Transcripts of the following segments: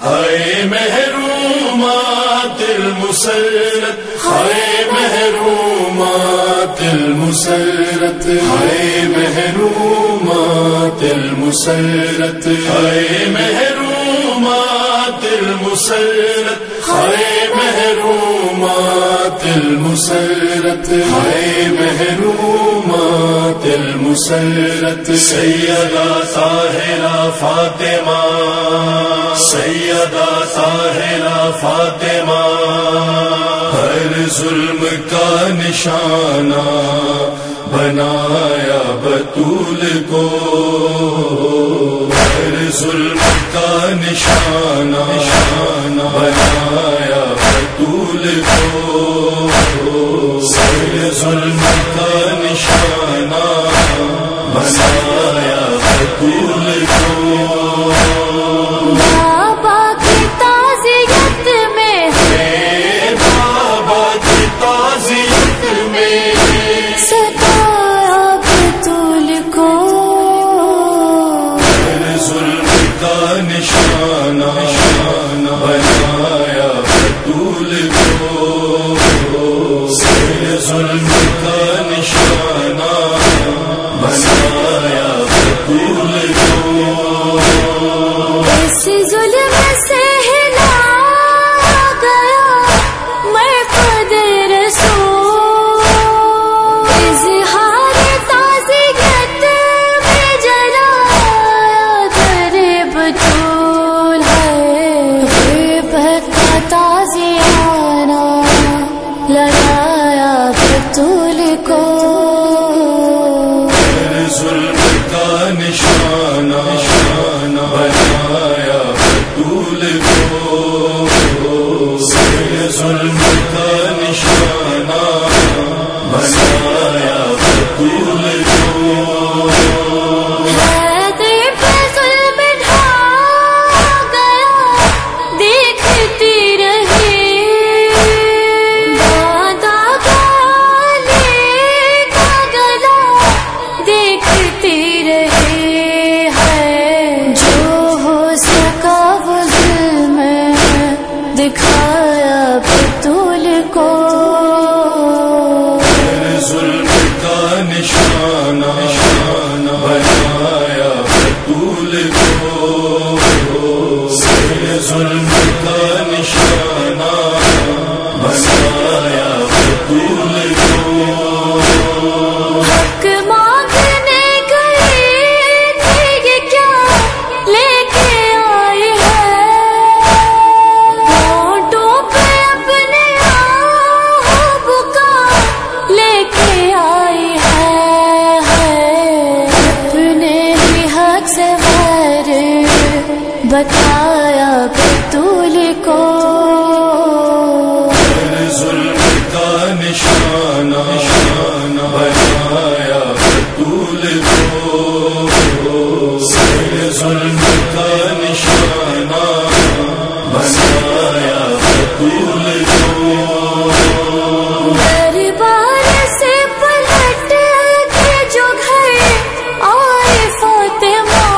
ہائے محرومات المسرت، ہائے محرومات المسرت، ہائے محرومات المسرت، ہائے محرومات المسرت، ہائے محرومات المسرت، ہائے محرومات المسرت، سیدہ طاہرہ فاطمہ، سیدہ طاہرہ فاطمہ، ہر ظلم کا نشانہ بنایا بطول کو، ہر ظلم کا نشانہ بنایا بطول کو، ہر ظلم کا نشانہ بنایا بطول کو۔ بابا کی تعزیت میں، بابا کی تعزیت میں ستایا بطول کو، ہر ظلم کا نشانہ بنایا بطول کو، ہر ظلم کا نشانہ بنایا بطول کو۔ اس ظلم سے ہلا گیا مرقد رسول، اظہار تعزیت میں جلایا در بطول ہے، غیبت کا تعزیانہ لگایا بطول کو، ہر ظلم کا نشانہ بنایا بطول کو، ہر ظلم کا نشانہ بنایا بطول کو۔ حیدر پہ ظلم ڈھا گیا دیکھتی رہی، باندھا گالے کا گلا دیکھتی رہی ہے، جو ہو سکا وہ ظلم دکھایا بطول کو، ہر ظلم کا نشانہ بنایا بطول کو، ہر ظلم کا نشانہ بنایا بطول کو۔ حق مانگنے گئی تھی یہ کیا لے کے آئی ہے، ہونٹوں پہ اپنے آہو کا لے کے آئی ہے، اپنے ہی حق سے غیر بتایا بطول کو، ہر ظلم کا نشانہ بنایا بطول کو، ہر ظلم کا نشانہ بنایا بطول کو۔ دربار سے پلٹ کے جو گھر آئے فاطمہ،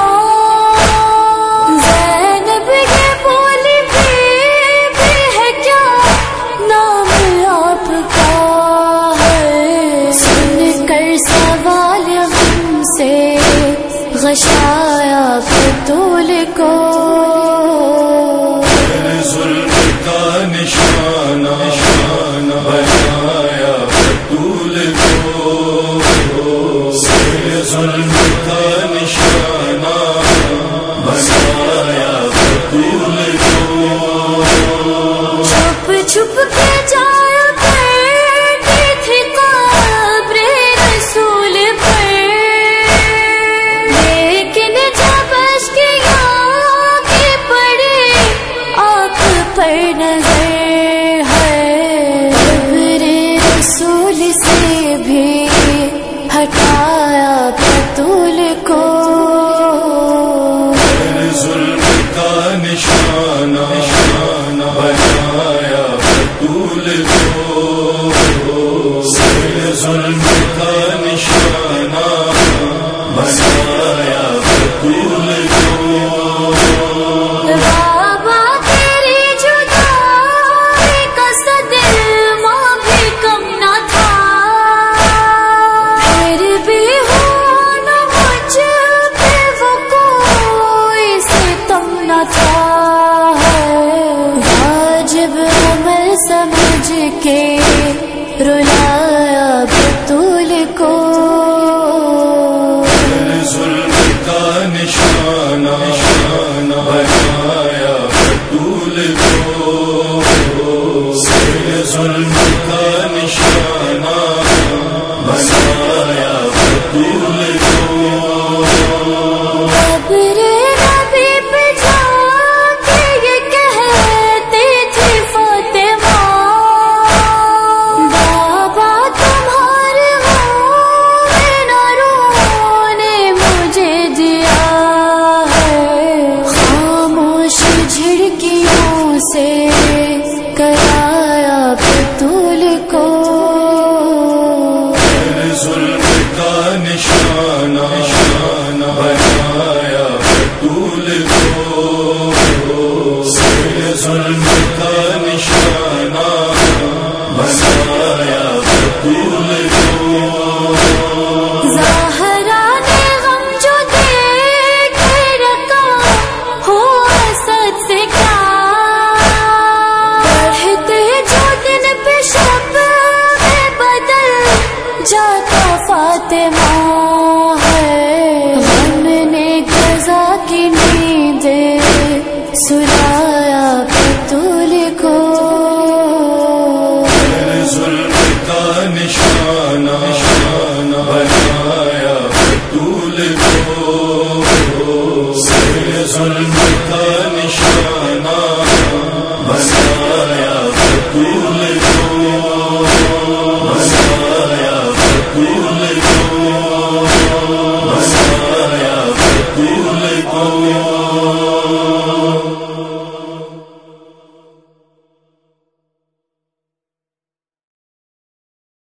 زینب یہ بولی بھی ہے کیا نام آپ کا ہے، سن کر سوال غم سے غشایا بطول کو، ہر ظلم کا نشانہ بنایا بطول کو، ہر ظلم کا نشانہ بنایا بطول کو۔ چھپ چھپ کے جایا کرتی تھی قبر رسول پر، لیکن جب اشک آگے پڑے نشانہ بنایا بطول کو، ظلم کا نشانہ بنایا بطول کو۔ قبر نبی پہ جا کے یہ کہتی تھی فاطمہ، بابا تمہارے نہ رونے مجھے دیا ہے، خاموش جھڑکیوں سے کرایا بطول کو، ظلم کا نشانہ بنایا بطول کو، ظلم کا نشانہ بنایا بطول کو۔ زہرا نے غم جو دیکھ رکھا ہو اسد سے کیا، بڑھتے جو دن پہ شب میں بدل جاتا فاطمہ ہے، ہم نے قضا کی نیند سلایا بطول کو، ظلم کا نشانہ بنایا بطول کو، ظلم کا نشانہ